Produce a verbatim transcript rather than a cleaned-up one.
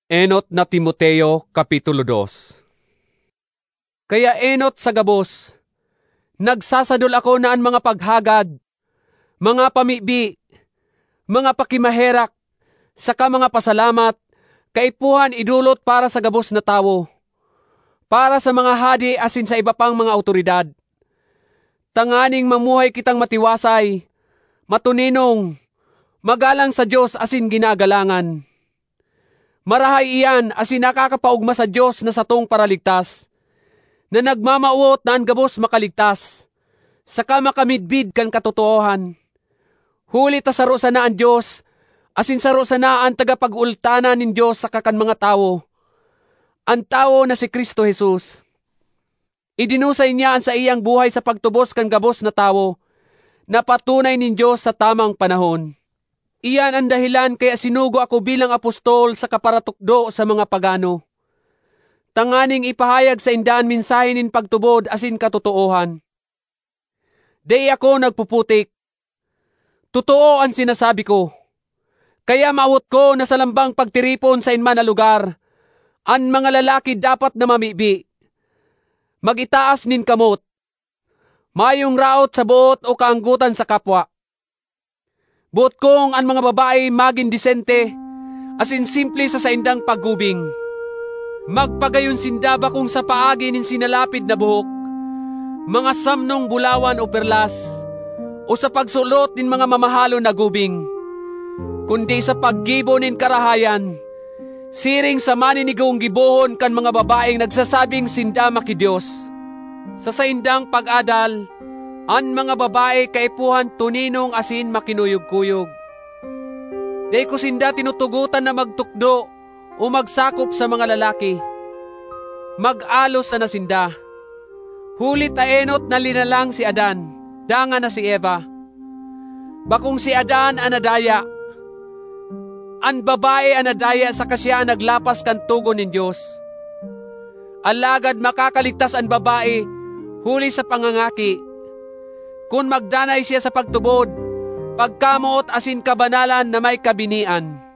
Enot na Timoteo, Kapitulo dos. Kaya enot sa gabos, nagsasadol ako na ang mga paghagad, mga pamibi, mga pakimaherak, saka mga pasalamat, kaipuhan idulot para sa gabos na tawo, para sa mga hadi asin sa iba pang mga autoridad. Tanganing mamuhay kitang matiwasay, matuninong, magalang sa Diyos asin ginagalangan. Marahay iyan asin nakakapaugma sa Diyos na satong paraligtas, na nagmamauot na ang gabos makaligtas, saka makamidbid kan katotohan. Huli ta saro sana ang Diyos, asin saro sana ang tagapag-ultanan nin Diyos sa kakan mga tao, ang tao na si Kristo Jesus. Idinusay niya ang sa iyang buhay sa pagtubos kan gabos na tao, na patunay nin Diyos sa tamang panahon. Iyan ang dahilan kaya sinugo ako bilang apostol sa kaparatukdo sa mga pagano. Tanganing ipahayag sa indaan mensahe nin pagtubod asin katotoohan. Di ako nagpuputik. Totoo ang sinasabi ko. Kaya maawot ko na sa lambang pagtiripon sa inman na lugar, ang mga lalaki dapat na mamibi. Magitaas nin kamot. Mayong raot sa buot o kaanggutan sa kapwa. Buot kong ang mga babae maging disente, asin simple sa saindang paggubing. Magpagayon sindaba kung sa paagi nin sinalapid na buhok, mga samnong bulawan o perlas, o sa pagsulot nin mga mamahalo na gubing, kundi sa paggibo nin karahayan, siring sa maninigong gibohon kan mga babaeng nagsasabing sindama ki Diyos. Sa saindang pag-adal, ang mga babae kaipuhan tuninong asin makinuyog-kuyog. Di ko sinda tinutugutan na magtukdo o magsakop sa mga lalaki. Mag-alos na nasinda. Hulit aenot na linalang si Adan, danga na si Eva. Bakong si Adan anadaya, ang babae anadaya sa kasya naglapas kan tugon nin Diyos. Alagad makakaligtas ang babae huli sa pangangaki, kung magdanay siya sa pagtubod, pagkamuot asin kabanalan na may kabinian.